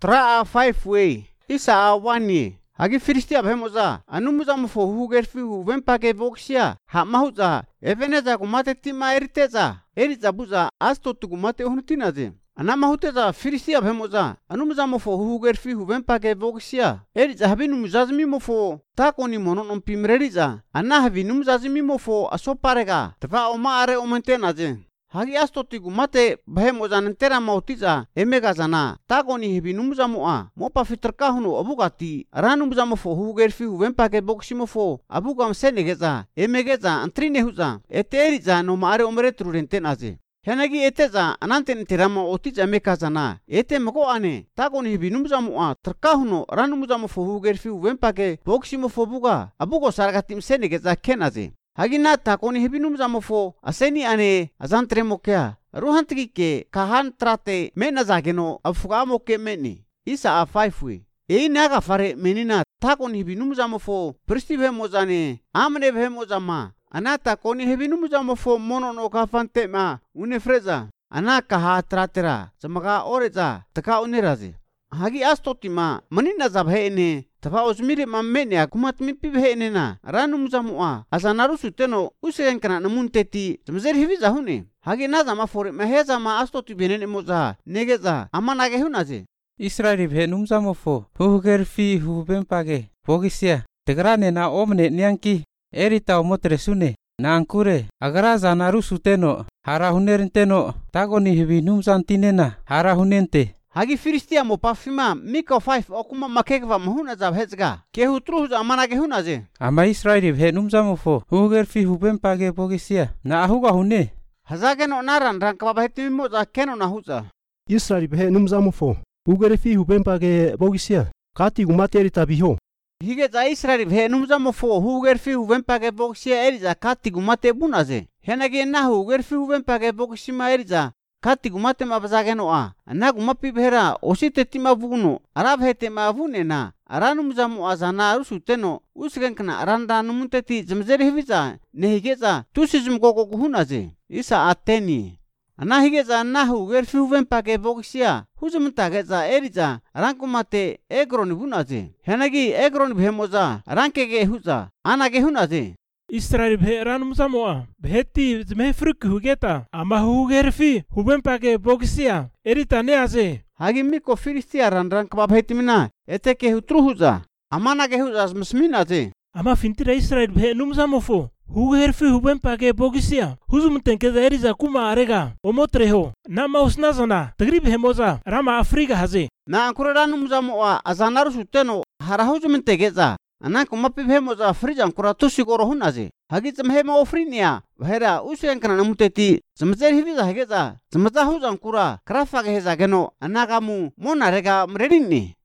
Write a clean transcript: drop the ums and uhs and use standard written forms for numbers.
Tra 5 way. Isa 1 ye. Hagi Filistia behemoza. Anumuza mofo hugerfi huvempake voksia. Hamahuza. Eveneza kumate tima eriteza. Eriza buza astotu kumate hunutinaze. Anamahuteza Filistia behemoza. Anumuza mofo hugerfi huvempake voksia. Eriza habinu muzazmi mofo. Takoni monon pimreriza. Anahavi numuzazmi mofo asoparega. Tva oma are omentenaze. Hagi astotigu mate behemoza nentera mautiza emegazana takoni hebi numuza moa mopa fitrkahunu abugati ranumuza mofo hugerfi huvempake boksimo abugam senegeza emegeza antrine huza eteriza no mare omretru rentenaze henagi eteza ananten terama otiza emekazana ete mako ane takoni hebi numuza moa trkahunu ranumuza mofo hugerfi huvempake boksimo buga abugo saragatim senegeza kenaze Hagina takoni hebinum mofo aseni ane azantre mokya ruhantiki ke kahan trate mena zageno afuga moke meni isa a 5 we ei naga fare menina takoni hebinum mofo pristibe mozane amne be mozama anata koni hebinum mofo mono no kafante ma une freza anaka ha tratera samaga oreza taka uneraze hagi astotima manina zabhene Tafa osmiri mammene akumat mipi behenena ranu muzamua asanaru suteno usen kana namunteti zamzer hiviza hune hagi naza mafore maheza ma astoti benene moza negeza amanage hunaze Israeli bhenum zamofo hugerfi hubempage bogisia tegrane na omne nyanki erita omotresune na ankure agara zanaru suteno hara hunerenteno tagoni hibinum santinena hara hunente Hagi Filistia mo pafima Mika 5 okuma makekva mahuna zab hezga kehu truh amanage hunaze ama Israeli bhenum zamofo hugerfi hubempage bogisia na ahuga hune hazageno naran rankaba baheti moza keno na huza Israeli bhenum zamofo hugerfi hubempage bogisia kati gumateri tabiho Hige za Israeli bhenum zamofo hugerfi hubempage bogisia eriza kati gumate bunaze henage na hugerfi hubempage bogisima eriza Kati gumate mabazageno a anagu mapi behera osite tima vuno arab hete mavune na aranu muzamu azana rusuteno usgenkna aranda numunteti zamzeri hiviza nehigeza tusizum gogo hunaze isa ateni anahigeza nahu gerfi huvempake bogsia huzumtageza eriza rankumate egroni bunaze henagi egroni behemoza rankege huza anage hunaze Israel beheran musamoa beheti zmefruk hugeta ama hugerfi hubempake bogsia erita neaze hagi miko Filistia ranran kaba behetimina eteke hutruhuza amanage huza smisminaze ama fintira Israel behenum zamofo hugerfi hubempake bogsia huzumtenkeza eriza kuma arega omotreho nama usnazana tagrib hemoza rama Afrika haze na ankuranu muzamoa azanaru suteno harahuzumentegeza Anako mapi behemoza frijan kuratusi goro hunaze hagi zamhema ofrinia bahera usen kana namuteti zamzer hiviza hageza zamza huzan kura krafa geheza geno anagamu monarega mredinni